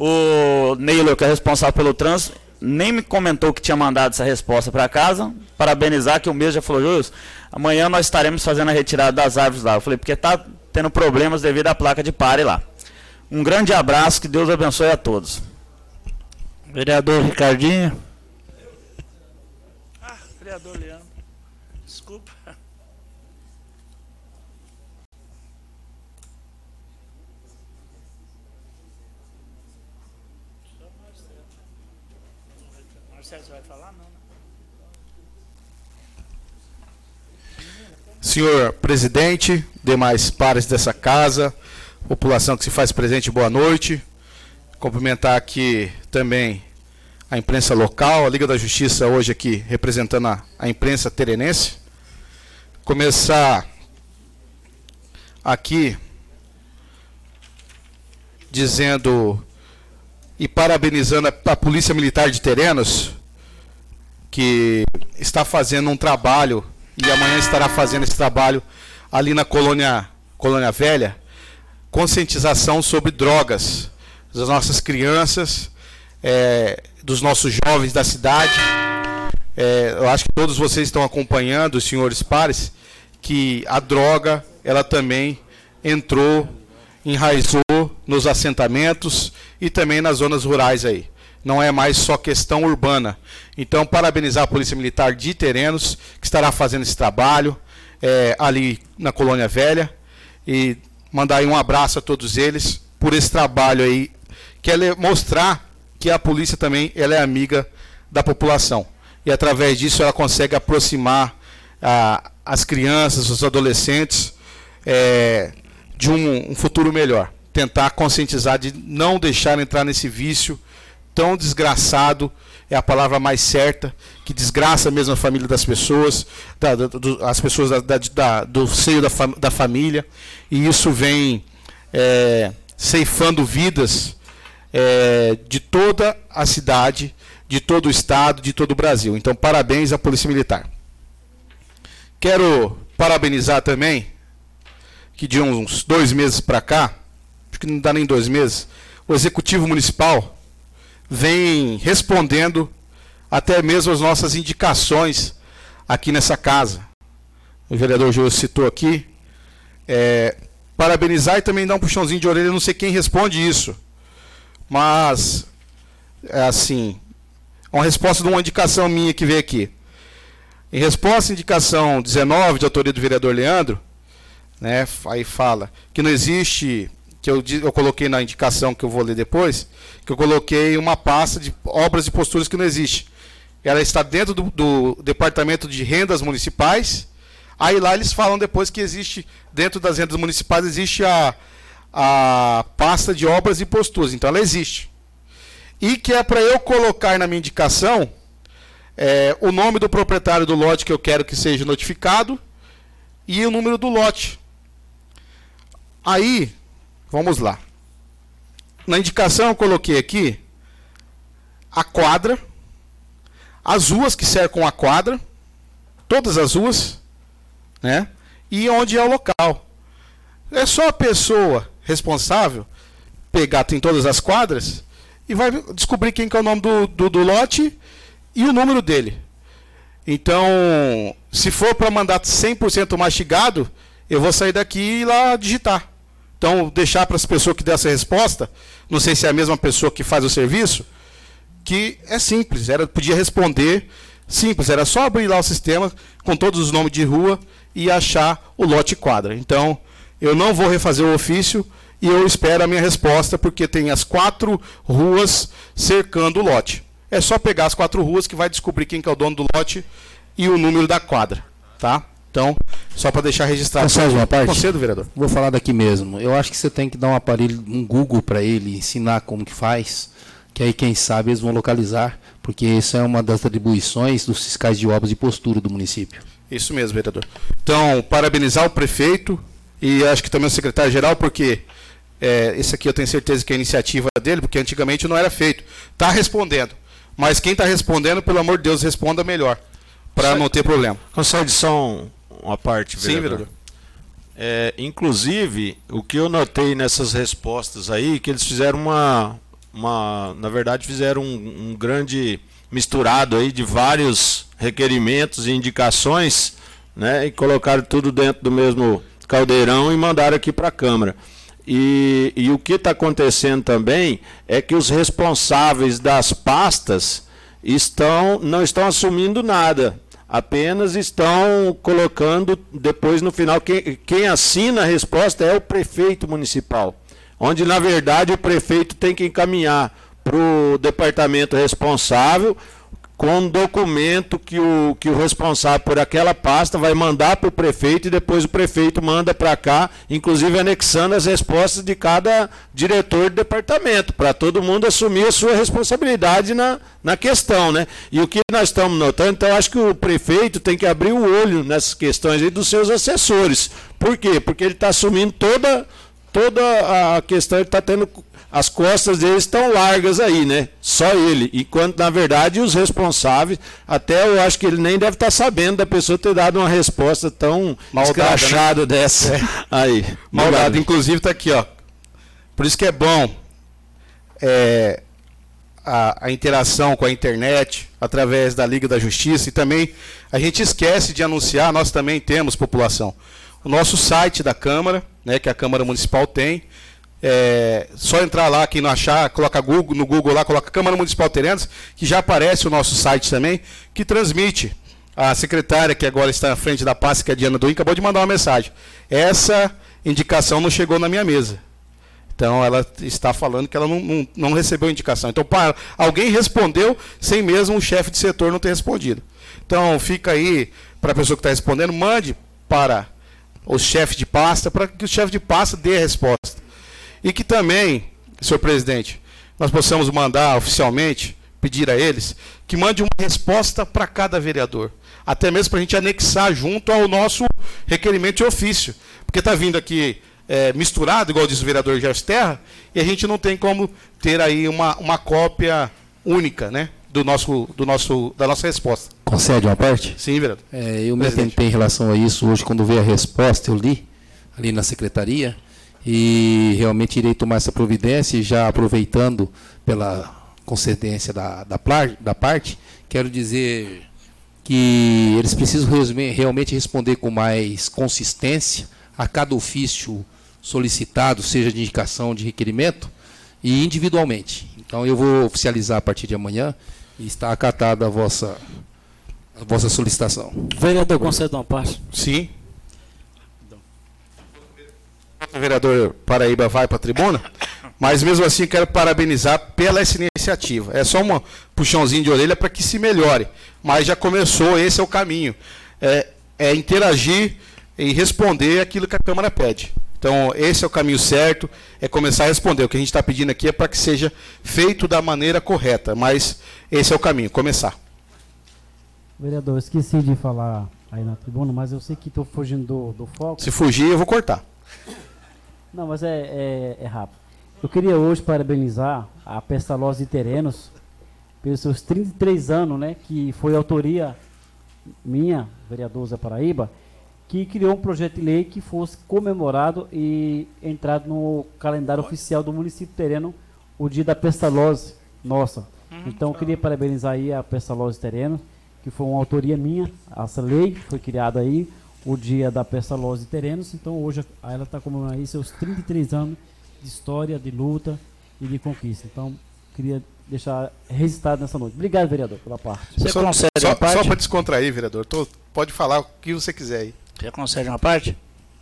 O Neilo, que é responsável pelo trânsito, nem me comentou que tinha mandado essa resposta para casa. Parabenizar, que o mesmo já falou, Júlio, amanhã nós estaremos fazendo a retirada das árvores lá. Eu falei, porque está tendo problemas devido à placa de pare lá. Um grande abraço, que Deus abençoe a todos. Vereador Ricardinho. vereador Leandro. Desculpa. Marcelo, você vai falar? Não, né? Senhor presidente, demais pares dessa casa, população que se faz presente, boa noite. Cumprimentar aqui também a imprensa local, a Liga da Justiça hoje aqui representando a, a imprensa terenense. Começar aqui dizendo e parabenizando a, a Polícia Militar de Terenos, que está fazendo um trabalho e amanhã estará fazendo esse trabalho ali na colônia, colônia Velha, conscientização sobre drogas das nossas crianças, é, dos nossos jovens da cidade. É, eu acho que todos vocês estão acompanhando, os senhores pares, que a droga, ela também entrou, enraizou nos assentamentos e também nas zonas rurais aí. Não é mais só questão urbana. Então, parabenizar a Polícia Militar de Terenos, que estará fazendo esse trabalho é, ali na Colônia Velha, e mandar aí um abraço a todos eles por esse trabalho aí, que é mostrar que a polícia também ela é amiga da população. E através disso ela consegue aproximar a, as crianças, os adolescentes é, de um, um futuro melhor. Tentar conscientizar de não deixar entrar nesse vício tão desgraçado, é a palavra mais certa, que desgraça mesmo a família das pessoas, da, da, do, as pessoas da, da, da, do seio da, fam, da família, e isso vem é, ceifando vidas é, de toda a cidade, de todo o estado, de todo o Brasil. Então, parabéns à Polícia Militar. Quero parabenizar também, que de uns dois meses para cá, acho que não dá nem dois meses, o Executivo Municipal vem respondendo até mesmo as nossas indicações aqui nessa casa. O vereador Júlio citou aqui. É, parabenizar e também dar um puxãozinho de orelha, eu não sei quem responde isso, mas é assim, uma resposta de uma indicação minha que veio aqui. Em resposta à indicação dezenove, de autoria do vereador Leandro, né, aí fala que não existe, que eu, eu coloquei na indicação que eu vou ler depois, que eu coloquei uma pasta de obras e posturas que não existe. Ela está dentro do, do Departamento de Rendas Municipais. Aí lá eles falam depois que existe, dentro das rendas municipais, existe a, a pasta de obras e posturas. Então ela existe. E que é para eu colocar na minha indicação é, o nome do proprietário do lote que eu quero que seja notificado e o número do lote. Aí, vamos lá. Na indicação eu coloquei aqui a quadra, as ruas que cercam a quadra, todas as ruas, né? E onde é o local. É só a pessoa responsável pegar, tem todas as quadras, e vai descobrir quem que é o nome do, do, do lote e o número dele. Então, se for para mandar cem por cento mastigado, eu vou sair daqui e ir lá digitar. Então, deixar para as pessoas que dão essa resposta, não sei se é a mesma pessoa que faz o serviço, que é simples, era, podia responder simples, era só abrir lá o sistema com todos os nomes de rua e achar o lote e quadra. Então, eu não vou refazer o ofício e eu espero a minha resposta, porque tem as quatro ruas cercando o lote. É só pegar as quatro ruas que vai descobrir quem que é o dono do lote e o número da quadra, tá? Então, só para deixar registrado. Concedo uma parte? Concedo, vereador. Vou falar daqui mesmo. Eu acho que você tem que dar um aparelho, um Google para ele, ensinar como que faz, que aí quem sabe eles vão localizar, porque isso é uma das atribuições dos fiscais de obras e postura do município. Isso mesmo, vereador. Então, parabenizar o prefeito e acho que também o secretário-geral, porque é, esse aqui eu tenho certeza que é a iniciativa dele, porque antigamente não era feito. Está respondendo. Mas quem está respondendo, pelo amor de Deus, responda melhor, para não ter problema. Consegue só uma parte, vereador? Sim, vereador. É, inclusive, o que eu notei nessas respostas aí, que eles fizeram uma, uma na verdade, fizeram um, um grande misturado aí de vários requerimentos e indicações, né, e colocaram tudo dentro do mesmo caldeirão e mandaram aqui para a Câmara. E, e o que está acontecendo também é que os responsáveis das pastas estão, não estão assumindo nada. Apenas estão colocando depois no final, quem, quem assina a resposta é o prefeito municipal, onde na verdade o prefeito tem que encaminhar para o departamento responsável com um documento que o, que o responsável por aquela pasta vai mandar para o prefeito e depois o prefeito manda para cá, inclusive anexando as respostas de cada diretor de departamento, para todo mundo assumir a sua responsabilidade na, na questão, né? E o que nós estamos notando, então acho que o prefeito tem que abrir o olho nessas questões aí dos seus assessores. Por quê? Porque ele está assumindo toda, toda a questão, ele está tendo... As costas deles estão largas aí, né? Só ele. Enquanto, na verdade, os responsáveis, até eu acho que ele nem deve estar sabendo da pessoa ter dado uma resposta tão escrachada, né? Dessa. É. Aí. Maldado. Inclusive, está aqui, ó. Por isso que é bom é, a, a interação com a internet, através da Liga da Justiça, e também a gente esquece de anunciar, nós também temos, população, o nosso site da Câmara, né, que a Câmara Municipal tem. É, só entrar lá, quem não achar, coloca Google, no Google lá, coloca Câmara Municipal Terenos, que já aparece o nosso site também, que transmite. A secretária, que agora está à frente da pasta, que é a Diana Duim, acabou de mandar uma mensagem. Essa indicação não chegou na minha mesa. Então, ela está falando que ela não, não, não recebeu indicação. Então, para, alguém respondeu sem mesmo o chefe de setor não ter respondido. Então, fica aí, para a pessoa que está respondendo, mande para o chefe de pasta, para que o chefe de pasta dê a resposta. E que também, senhor presidente, nós possamos mandar oficialmente, pedir a eles, que mande uma resposta para cada vereador. Até mesmo para a gente anexar junto ao nosso requerimento de ofício. Porque está vindo aqui é, misturado, igual diz o vereador Gerson Terra, e a gente não tem como ter aí uma, uma cópia única, né, do nosso, do nosso, da nossa resposta. Concede uma parte? Sim, vereador. É, eu me atentei em relação a isso hoje, quando veio a resposta, eu li ali na secretaria, e realmente irei tomar essa providência, e já aproveitando pela concedência da, da, da parte, quero dizer que eles precisam realmente responder com mais consistência a cada ofício solicitado, seja de indicação, de requerimento, e individualmente. Então eu vou oficializar a partir de amanhã e está acatada a vossa, a vossa solicitação. Vereador, concede uma parte? Sim. O vereador Paraíba vai para a tribuna, mas mesmo assim quero parabenizar pela essa iniciativa. É só um puxãozinho de orelha para que se melhore, mas já começou, esse é o caminho. É, é interagir e responder aquilo que a Câmara pede. Então, esse é o caminho certo, é começar a responder. O que a gente está pedindo aqui é para que seja feito da maneira correta, mas esse é o caminho, começar. Vereador, esqueci de falar aí na tribuna, mas eu sei que estou fugindo do, do foco. Se fugir, eu vou cortar. Não, mas é, é, é rápido. Eu queria hoje parabenizar a Pestalozzi de Terenos pelos seus trinta e três anos, né, que foi autoria minha, vereador Zé Paraíba, que criou um projeto de lei que fosse comemorado e entrado no calendário oficial do município de Tereno, o dia da Pestalozzi nossa. Então eu queria parabenizar aí a Pestalozzi de Terenos, que foi uma autoria minha, essa lei foi criada aí, o dia da Pestalozzi de Terenos. Então hoje ela está comemorando aí seus trinta e três anos de história, de luta e de conquista. Então queria deixar registrado nessa noite. Obrigado, vereador, pela parte. Você só, concede só, uma parte? Só para descontrair, vereador, tô, pode falar o que você quiser aí. Você concede uma parte?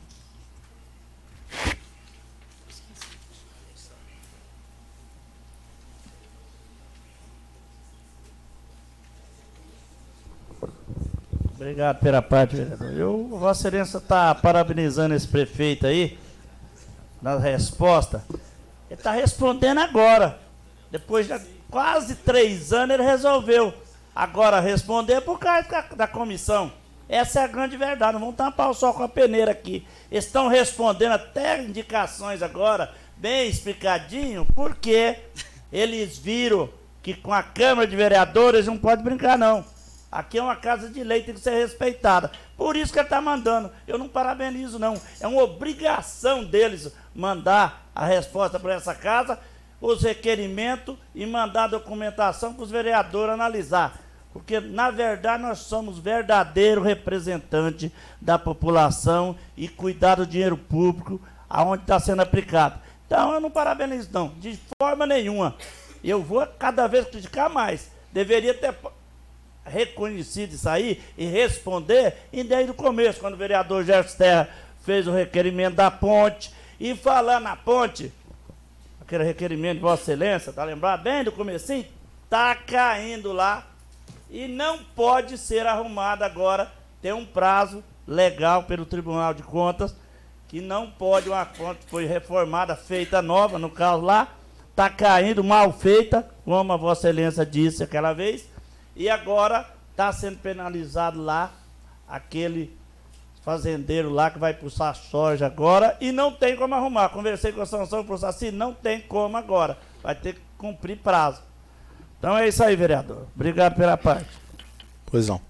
Obrigado pela parte, vereador. Eu, Vossa Excelência está parabenizando esse prefeito aí, na resposta. Ele está respondendo agora. Depois de quase três anos, ele resolveu agora responder por causa da, da comissão. Essa é a grande verdade. Não vamos tampar o sol com a peneira aqui. Eles estão respondendo até indicações agora, bem explicadinho, porque eles viram que com a Câmara de Vereadores não pode brincar, não. Aqui é uma casa de lei, tem que ser respeitada. Por isso que ele está mandando. Eu não parabenizo, não. É uma obrigação deles mandar a resposta para essa casa, os requerimentos e mandar a documentação para os vereadores analisar. Porque, na verdade, nós somos verdadeiro representante da população e cuidar do dinheiro público aonde está sendo aplicado. Então, eu não parabenizo, não. De forma nenhuma. Eu vou cada vez criticar mais. Deveria ter... reconhecido isso aí e responder e desde o começo, quando o vereador Gerson Terra fez o requerimento da ponte. E falar na ponte, aquele requerimento de Vossa Excelência, tá lembrado? Bem do comecinho, tá caindo lá e não pode ser arrumada agora. Tem um prazo legal pelo Tribunal de Contas, que não pode, uma ponte foi reformada, feita nova, no caso lá, tá caindo, mal feita, como a Vossa Excelência disse aquela vez, e agora está sendo penalizado lá aquele fazendeiro lá que vai puxar soja agora e não tem como arrumar. Conversei com a Sansão e assim, não tem como agora, vai ter que cumprir prazo. Então é isso aí, vereador. Obrigado pela parte. Pois não.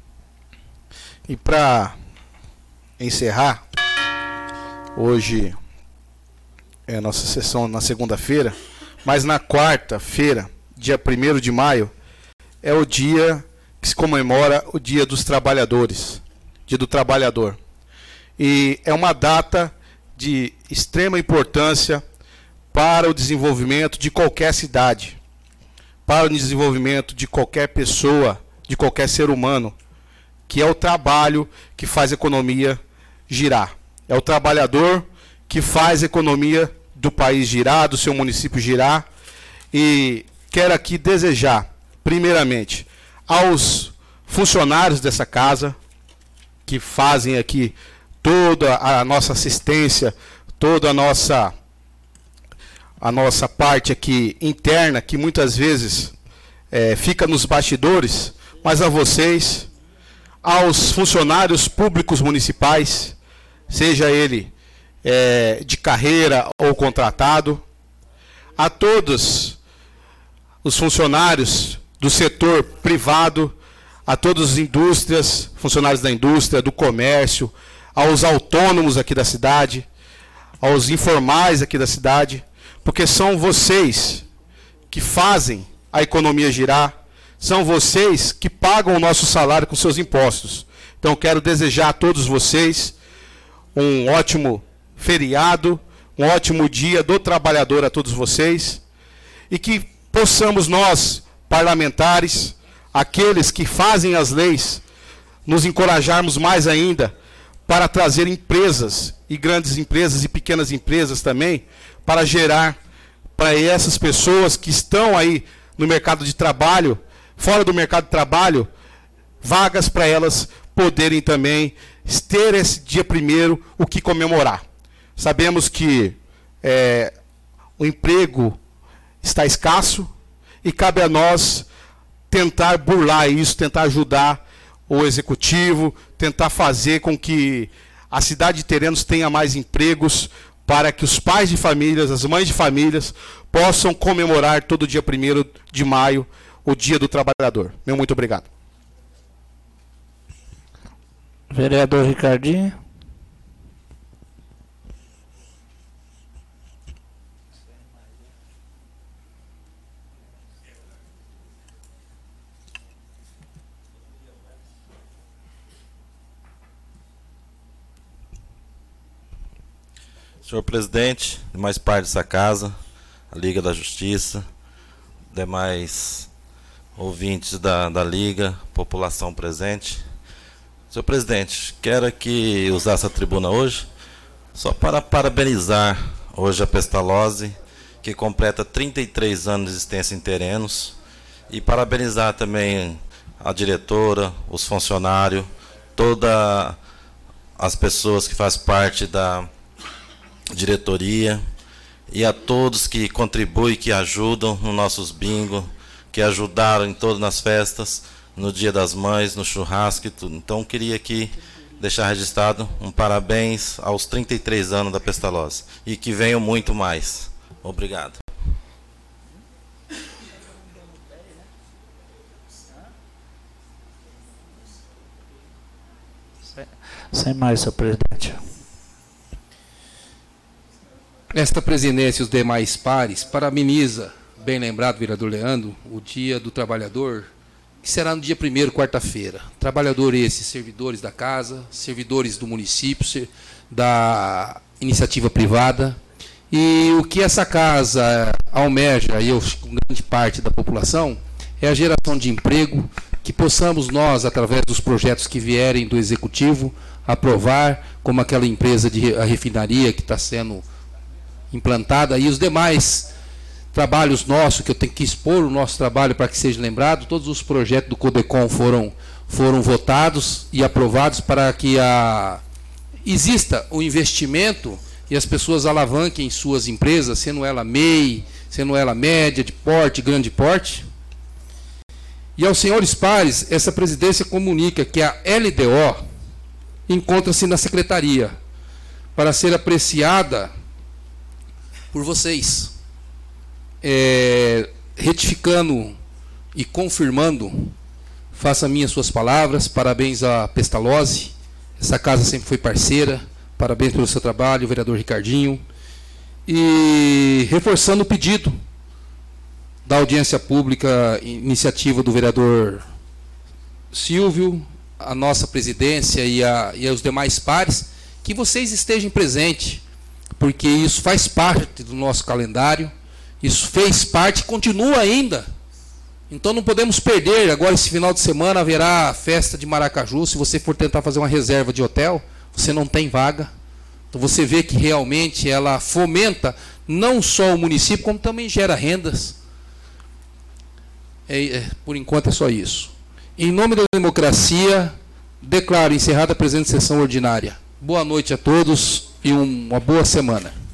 E para encerrar, hoje é a nossa sessão na segunda-feira, mas na quarta-feira, dia primeiro de maio, é o dia que se comemora o Dia dos Trabalhadores, Dia do Trabalhador. E é uma data de extrema importância para o desenvolvimento de qualquer cidade, para o desenvolvimento de qualquer pessoa, de qualquer ser humano, que é o trabalho que faz a economia girar. É o trabalhador que faz a economia do país girar, do seu município girar. E quero aqui desejar, primeiramente, aos funcionários dessa casa, que fazem aqui toda a nossa assistência, toda a nossa, a nossa parte aqui interna, que muitas vezes é, fica nos bastidores, mas a vocês, aos funcionários públicos municipais, seja ele é, de carreira ou contratado, a todos os funcionários do setor privado, a todas as indústrias, funcionários da indústria, do comércio, aos autônomos aqui da cidade, aos informais aqui da cidade, porque são vocês que fazem a economia girar, são vocês que pagam o nosso salário com seus impostos. Então quero desejar a todos vocês um ótimo feriado, um ótimo dia do trabalhador a todos vocês, e que possamos nós, parlamentares, aqueles que fazem as leis, nos encorajarmos mais ainda para trazer empresas, e grandes empresas e pequenas empresas também, para gerar para essas pessoas que estão aí no mercado de trabalho, fora do mercado de trabalho, vagas para elas poderem também ter esse dia primeiro o que comemorar. Sabemos que é, o emprego está escasso e cabe a nós tentar burlar isso, tentar ajudar o executivo, tentar fazer com que a cidade de Terenos tenha mais empregos para que os pais de famílias, as mães de famílias, possam comemorar todo dia primeiro de maio o Dia do Trabalhador. Meu muito obrigado. Vereador Ricardinho. Senhor presidente, demais partes dessa casa, a Liga da Justiça, demais ouvintes da, da Liga, população presente. Senhor presidente, quero aqui usar essa tribuna hoje só para parabenizar hoje a Pestalozzi, que completa trinta e três anos de existência em Terenos, e parabenizar também a diretora, os funcionários, todas as pessoas que fazem parte da diretoria, e a todos que contribuem, que ajudam nos nossos bingos, que ajudaram em todas as festas, no Dia das Mães, no churrasco e tudo. Então queria aqui deixar registrado um parabéns aos trinta e três anos da Pestalozzi, e que venham muito mais. Obrigado. Sem mais, senhor presidente. Esta presidência e os demais pares parabeniza, bem lembrado, vereador Leandro, o Dia do Trabalhador, que será no dia primeiro, quarta-feira. Trabalhador esses, servidores da casa, servidores do município, da iniciativa privada. E o que essa casa almeja, e eu, com grande parte da população, é a geração de emprego, que possamos nós, através dos projetos que vierem do Executivo, aprovar, como aquela empresa de a refinaria que está sendo implantada, e os demais trabalhos nossos, que eu tenho que expor o nosso trabalho para que seja lembrado. Todos os projetos do CODECOM foram, foram votados e aprovados para que a, exista o investimento e as pessoas alavanquem suas empresas, sendo ela M E I, sendo ela média, de porte, grande porte. E aos senhores pares, essa presidência comunica que a L D O encontra-se na secretaria para ser apreciada por vocês, é, retificando e confirmando. Faça minhas suas palavras. Parabéns à Pestalozzi, essa casa sempre foi parceira. Parabéns pelo seu trabalho, vereador Ricardinho. E reforçando o pedido da audiência pública, iniciativa do vereador Silvio, a nossa presidência e, a, e os demais pares, que vocês estejam presentes, porque isso faz parte do nosso calendário, isso fez parte e continua ainda. Então não podemos perder. Agora, esse final de semana, haverá a festa de Maracaju. Se você for tentar fazer uma reserva de hotel, você não tem vaga. Então você vê que realmente ela fomenta não só o município, como também gera rendas. É, é, por enquanto é só isso. Em nome da democracia, declaro encerrada a presente sessão ordinária. Boa noite a todos e um, uma boa semana.